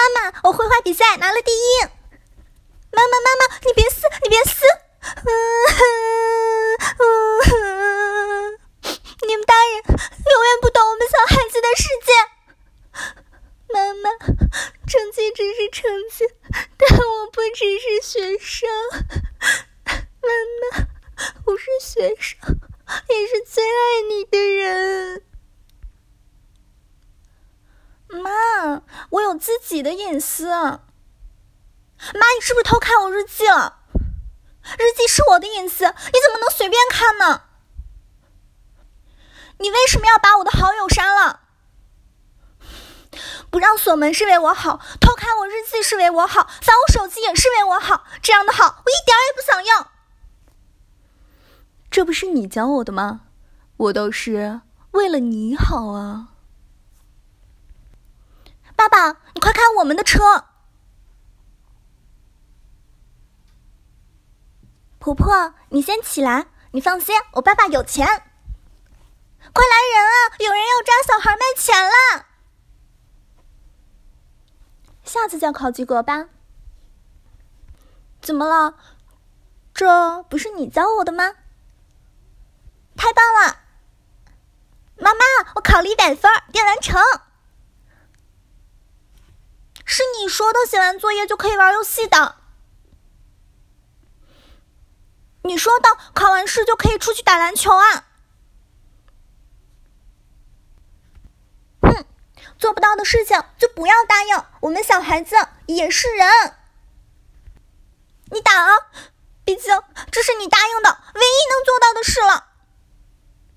妈，我绘画比赛拿了第1。妈妈，你别撕，你别撕。你们大人永远不懂我们小孩子的世界。妈妈，成绩只是成绩，但我不只是学生。妈妈，我是学生，也是最爱你的人。妈，我有自己的隐私。妈，你是不是偷看我日记了？日记是我的隐私，你怎么能随便看呢？你为什么要把我的好友删了？不让锁门是为我好，偷看我日记是为我好，翻我手机也是为我好，这样的好我一点也不想要。这不是你教我的吗？我都是为了你好啊。爸爸，你快看我们的车。婆婆，你先起来，你放心，我爸爸有钱。快来人啊，有人要抓小孩卖钱了。下次叫考及格吧。怎么了？这不是你教我的吗？太棒了！妈妈，我考了100分，电完成。是你说的写完作业就可以玩游戏的。你说的考完试就可以出去打篮球啊。做不到的事情就不要答应，我们小孩子也是人。你打啊，毕竟这是你答应的唯一能做到的事了。